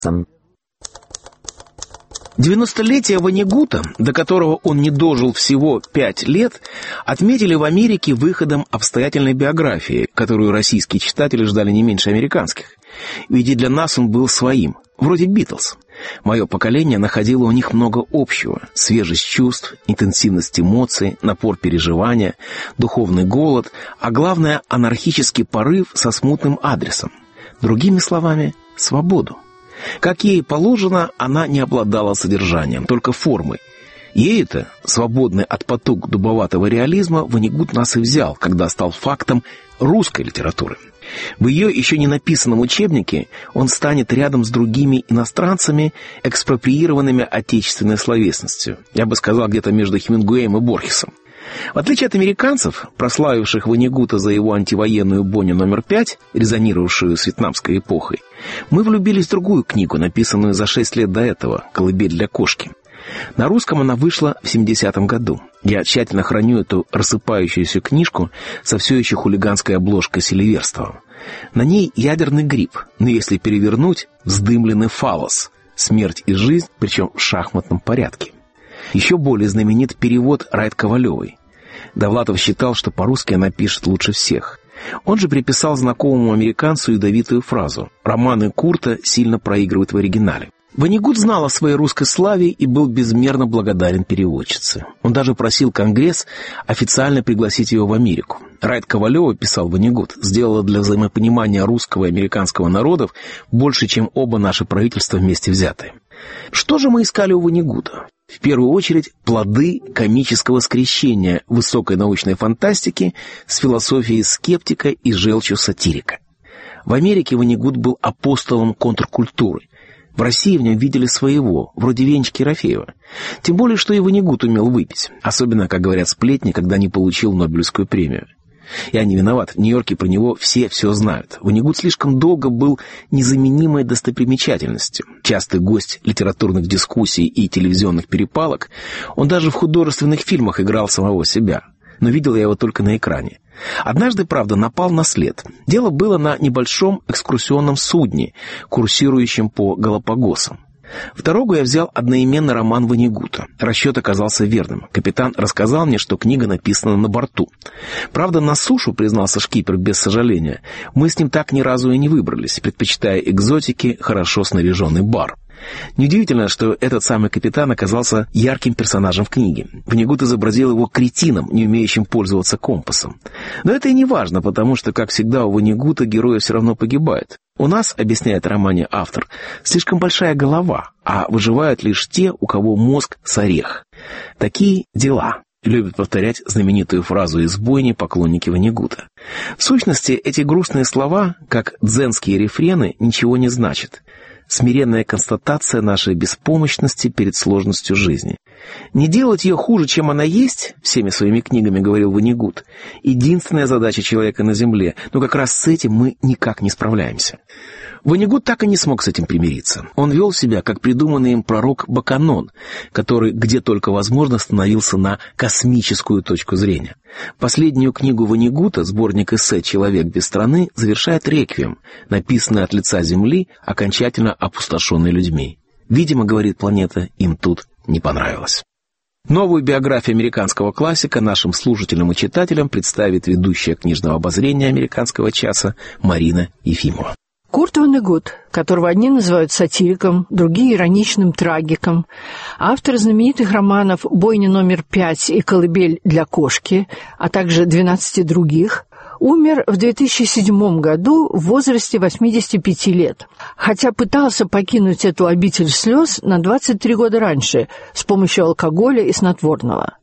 90-летие Воннегута, до которого он не дожил всего 5 лет, отметили в Америке выходом обстоятельной биографии, которую российские читатели ждали не меньше американских. Ведь и для нас он был своим, вроде «Битлз». Мое поколение находило у них много общего: свежесть чувств, интенсивность эмоций, напор переживания, духовный голод, а главное — анархический порыв со смутным адресом. Другими словами, свободу. Как ей положено, она не обладала содержанием, только формой. Ею-то, свободной от потуг дубоватого реализма, Воннегут нас и взял, когда стал фактом русской литературы. В ее еще не написанном учебнике он станет рядом с другими иностранцами, экспроприированными отечественной словесностью. Я бы сказал, где-то между Хемингуэем и Борхесом. В отличие от американцев, прославивших Воннегута за его антивоенную «Бонню номер 5», резонировавшую с вьетнамской эпохой, мы влюбились в другую книгу, написанную за 6 лет до этого, «Колыбель для кошки». На русском она вышла в 70-м году. Я тщательно храню эту рассыпающуюся книжку со все еще хулиганской обложкой Селиверстовым. На ней ядерный гриб, но если перевернуть, вздымленный фаллос, смерть и жизнь, причем в шахматном порядке. Еще более знаменит перевод Райт Ковалевой. Довлатов считал, что по-русски она пишет лучше всех. Он же приписал знакомому американцу ядовитую фразу: «Романы Курта сильно проигрывают в оригинале». Воннегут знал о своей русской славе и был безмерно благодарен переводчице. Он даже просил Конгресс официально пригласить его в Америку. Райт Ковалева, писал Воннегут, сделала для взаимопонимания русского и американского народов больше, чем оба наши правительства вместе взятые. Что же мы искали у Воннегута? В первую очередь, плоды комического скрещения высокой научной фантастики с философией скептика и желчью сатирика. В Америке Воннегут был апостолом контркультуры. В России в нем видели своего, вроде Венечки Ерофеева. Тем более, что и Воннегут умел выпить. Особенно, как говорят сплетни, когда не получил Нобелевскую премию. Я не виноват, в Нью-Йорке про него все знают. Воннегут слишком долго был незаменимой достопримечательностью. Частый гость литературных дискуссий и телевизионных перепалок, он даже в художественных фильмах играл самого себя. Но видел я его только на экране. Однажды, правда, напал на след. Дело было на небольшом экскурсионном судне, курсирующем по Галапагосам. В дорогу я взял одноименный роман Воннегута. Расчет оказался верным. Капитан рассказал мне, что книга написана на борту. Правда, на сушу, признался шкипер без сожаления, мы с ним так ни разу и не выбрались, предпочитая экзотики хорошо снаряженный бар. Неудивительно, что этот самый капитан оказался ярким персонажем в книге. Воннегут изобразил его кретином, не умеющим пользоваться компасом. Но это и не важно, потому что, как всегда, у Воннегута герои все равно погибают. У нас, объясняет в романе автор, слишком большая голова, а выживают лишь те, у кого мозг с орех. Такие дела. Любят повторять знаменитую фразу из «Бойни» поклонники Воннегута. В сущности, эти грустные слова, как дзенские рефрены, ничего не значат. Смиренная констатация нашей беспомощности перед сложностью жизни. Не делать ее хуже, чем она есть, всеми своими книгами говорил Воннегут, единственная задача человека на земле, но как раз с этим мы никак не справляемся. Воннегут так и не смог с этим примириться. Он вел себя, как придуманный им пророк Баканон, который, где только возможно, становился на космическую точку зрения. Последнюю книгу Воннегута, сборник эссе «Человек без страны», завершает реквием, написанный от лица Земли, окончательно опустошенной людьми. Видимо, говорит планета, им тут не понравилось. Новую биографию американского классика нашим слушателям и читателям представит ведущая книжного обозрения «Американского часа» Марина Ефимова. Курт Воннегут, которого одни называют сатириком, другие — ироничным трагиком, автор знаменитых романов «Бойня номер 5» и «Колыбель для кошки», а также 12 других, умер в 2007 году в возрасте 85 лет, хотя пытался покинуть эту обитель слез на 23 года раньше с помощью алкоголя и снотворного.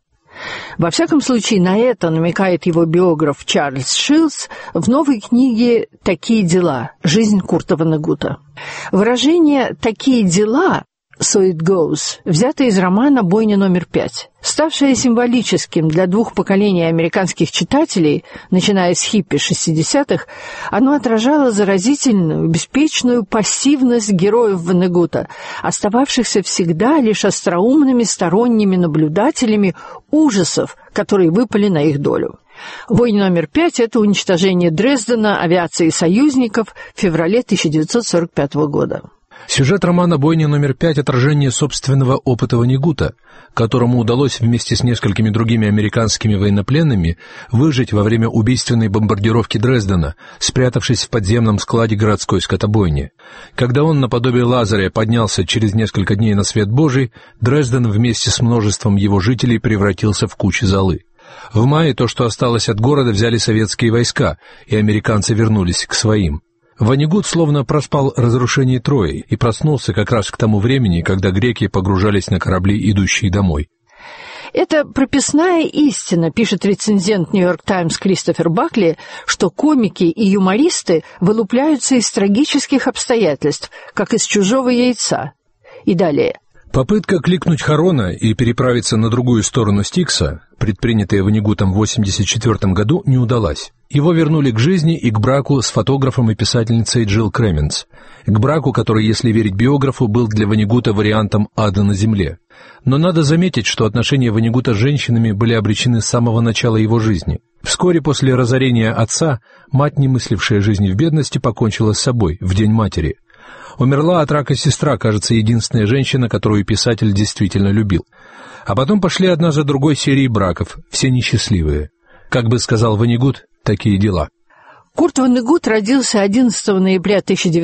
Во всяком случае, на это намекает его биограф Чарльз Шилс в новой книге «Такие дела. Жизнь Курта Воннегута». Выражение «такие дела» «so it goes» взято из романа «Бойня номер 5». Ставшее символическим для двух поколений американских читателей, начиная с хиппи 60-х, оно отражало заразительную, беспечную пассивность героев Воннегута, остававшихся всегда лишь остроумными сторонними наблюдателями ужасов, которые выпали на их долю. «Бойня номер 5» — это уничтожение Дрездена авиацией союзников в феврале 1945 года. Сюжет романа «Бойня номер 5» — отражение собственного опыта Воннегута, которому удалось вместе с несколькими другими американскими военнопленными выжить во время убийственной бомбардировки Дрездена, спрятавшись в подземном складе городской скотобойни. Когда он, наподобие Лазаря, поднялся через несколько дней на свет Божий, Дрезден вместе с множеством его жителей превратился в кучу золы. В мае то, что осталось от города, взяли советские войска, и американцы вернулись к своим. Воннегут словно проспал разрушение Трои и проснулся как раз к тому времени, когда греки погружались на корабли, идущие домой. Это прописная истина, пишет рецензент «Нью-Йорк Таймс» Кристофер Бакли, что комики и юмористы вылупляются из трагических обстоятельств, как из чужого яйца. И далее. Попытка кликнуть Харона и переправиться на другую сторону Стикса, предпринятая Воннегутом в 1984 году, не удалась. Его вернули к жизни и к браку с фотографом и писательницей Джилл Кременс, к браку, который, если верить биографу, был для Воннегута вариантом ада на земле. Но надо заметить, что отношения Воннегута с женщинами были обречены с самого начала его жизни. Вскоре после разорения отца мать, не мыслившая жизни в бедности, покончила с собой в День матери. Умерла от рака сестра, кажется, единственная женщина, которую писатель действительно любил. А потом пошли одна за другой серии браков, все несчастливые. Как бы сказал Воннегут, такие дела. Курт Воннегут родился 11 ноября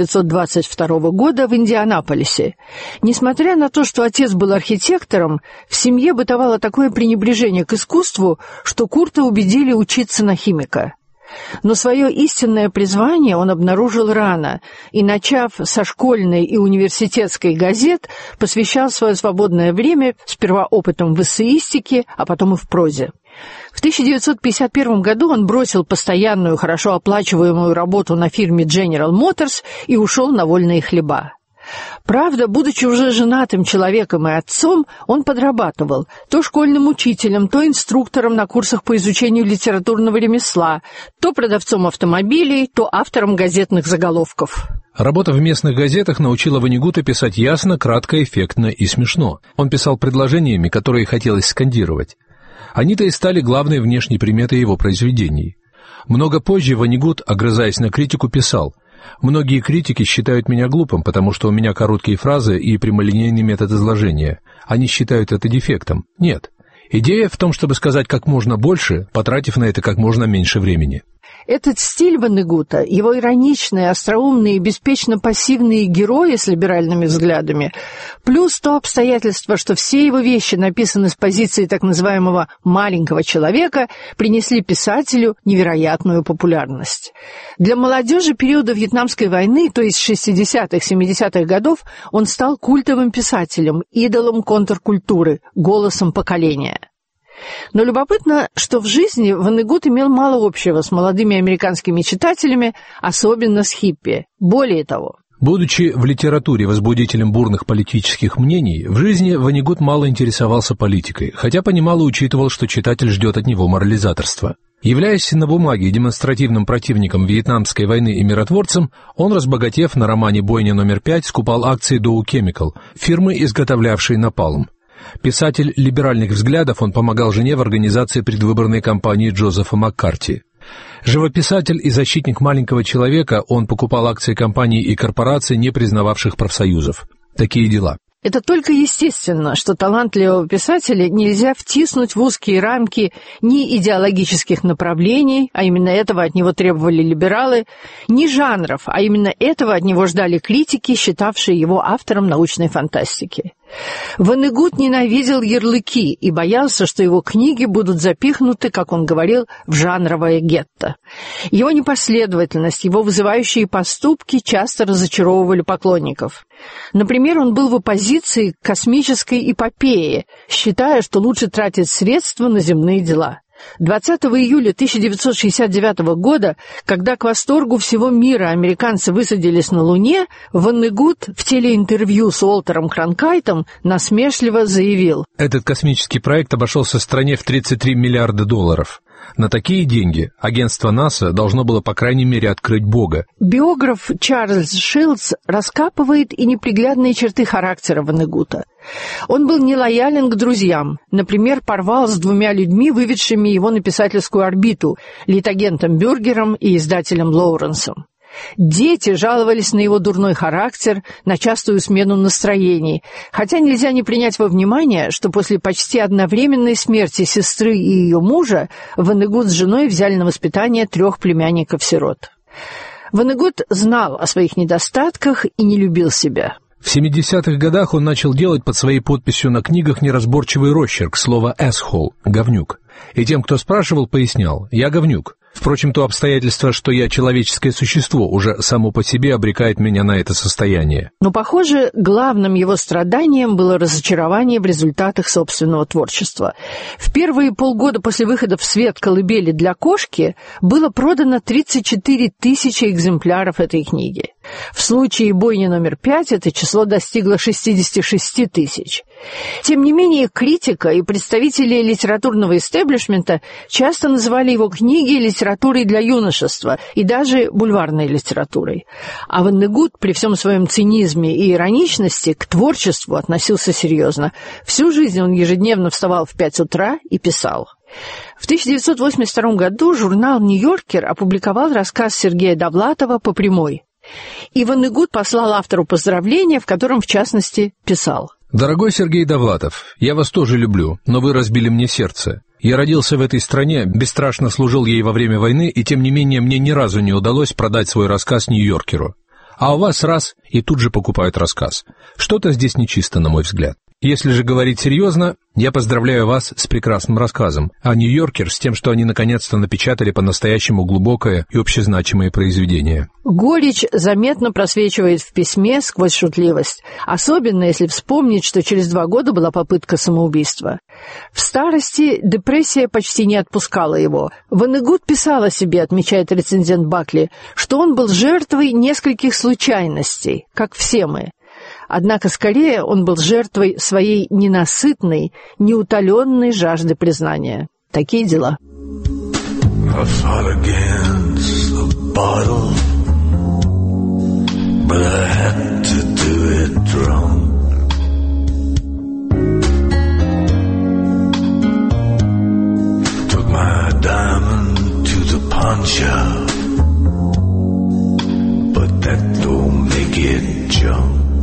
1922 года в Индианаполисе. Несмотря на то, что отец был архитектором, в семье бытовало такое пренебрежение к искусству, что Курта убедили учиться на химика. Но свое истинное призвание он обнаружил рано и, начав со школьной и университетской газет, посвящал свое свободное время сперва опытам в эссеистике, а потом и в прозе. В 1951 году он бросил постоянную, хорошо оплачиваемую работу на фирме General Motors и ушел на вольные хлеба. Правда, будучи уже женатым человеком и отцом, он подрабатывал то школьным учителем, то инструктором на курсах по изучению литературного ремесла, то продавцом автомобилей, то автором газетных заголовков. Работа в местных газетах научила Воннегута писать ясно, кратко, эффектно и смешно. Он писал предложениями, которые хотелось скандировать. Они-то и стали главной внешней приметой его произведений. Много позже Воннегут, огрызаясь на критику, писал: «Многие критики считают меня глупым, потому что у меня короткие фразы и прямолинейный метод изложения. Они считают это дефектом. Нет. Идея в том, чтобы сказать как можно больше, потратив на это как можно меньше времени». Этот стиль Воннегута, его ироничные, остроумные и беспечно пассивные герои с либеральными взглядами, плюс то обстоятельство, что все его вещи написаны с позиции так называемого «маленького человека», принесли писателю невероятную популярность. Для молодежи периода Вьетнамской войны, то есть 60-х, 70-х годов, он стал культовым писателем, идолом контркультуры, голосом поколения. Но любопытно, что в жизни Воннегут имел мало общего с молодыми американскими читателями, особенно с хиппи. Более того, будучи в литературе возбудителем бурных политических мнений, в жизни Воннегут мало интересовался политикой, хотя понимал и учитывал, что читатель ждет от него морализаторства. Являясь на бумаге демонстративным противником Вьетнамской войны и миротворцем, он, разбогатев на романе «Бойня номер 5», скупал акции Dow Chemical, фирмы, изготовлявшей напалм. Писатель либеральных взглядов, он помогал жене в организации предвыборной кампании Джозефа Маккарти. Живописатель и защитник маленького человека, он покупал акции компаний и корпораций, не признававших профсоюзов. Такие дела. Это только естественно, что талантливого писателя нельзя втиснуть в узкие рамки ни идеологических направлений, а именно этого от него требовали либералы, ни жанров, а именно этого от него ждали критики, считавшие его автором научной фантастики. Воннегут ненавидел ярлыки и боялся, что его книги будут запихнуты, как он говорил, в жанровое гетто. Его непоследовательность, его вызывающие поступки часто разочаровывали поклонников. Например, он был в оппозиции к космической эпопее, считая, что лучше тратить средства на земные дела. 20 июля 1969 года, когда к восторгу всего мира американцы высадились на Луне, Воннегут в телеинтервью с Уолтером Кронкайтом насмешливо заявил: «Этот космический проект обошелся стране в $33 миллиарда. На такие деньги агентство НАСА должно было, по крайней мере, открыть Бога». Биограф Чарльз Шилдс раскапывает и неприглядные черты характера Воннегута. Он был нелоялен к друзьям, например, порвал с 2 людьми, выведшими его на писательскую орбиту, литагентом Бюргером и издателем Лоуренсом. Дети жаловались на его дурной характер, на частую смену настроений, хотя нельзя не принять во внимание, что после почти одновременной смерти сестры и ее мужа Воннегут с женой взяли на воспитание 3 племянников-сирот. Воннегут знал о своих недостатках и не любил себя. В 70-х годах он начал делать под своей подписью на книгах неразборчивый росчерк слова «asshole» — «говнюк». И тем, кто спрашивал, пояснял: «Я говнюк». Впрочем, то обстоятельство, что я человеческое существо, уже само по себе обрекает меня на это состояние. Но, похоже, главным его страданием было разочарование в результатах собственного творчества. В первые полгода после выхода в свет «Колыбели для кошки» было продано 34 тысячи экземпляров этой книги. В случае «Бойни номер 5» это число достигло 66 тысяч. Тем не менее, критика и представители литературного истеблишмента часто называли его книги литературой для юношества и даже бульварной литературой. А Воннегут при всем своем цинизме и ироничности к творчеству относился серьезно. Всю жизнь он ежедневно вставал в 5 утра и писал. В 1982 году журнал «Нью-Йоркер» опубликовал рассказ Сергея Довлатова «По прямой». И Воннегут послал автору поздравления, в котором, в частности, писал: «Дорогой Сергей Довлатов, я вас тоже люблю, но вы разбили мне сердце. Я родился в этой стране, бесстрашно служил ей во время войны, и тем не менее мне ни разу не удалось продать свой рассказ Нью-Йоркеру. А у вас раз, и тут же покупают рассказ. Что-то здесь нечисто, на мой взгляд. Если же говорить серьезно, я поздравляю вас с прекрасным рассказом, а Нью-Йоркер с тем, что они наконец-то напечатали по-настоящему глубокое и общезначимое произведение». Горечь заметно просвечивает в письме сквозь шутливость, особенно если вспомнить, что через 2 года была попытка самоубийства. В старости депрессия почти не отпускала его. Воннегут писал о себе, отмечает рецензент Бакли, что он был жертвой нескольких случайностей, как все мы. Однако скорее он был жертвой своей ненасытной, неутоленной жажды признания. Такие дела. I fought against the bottle, but I had to do it drunk. Took my diamond to the pawn shop, but that don't make it junk.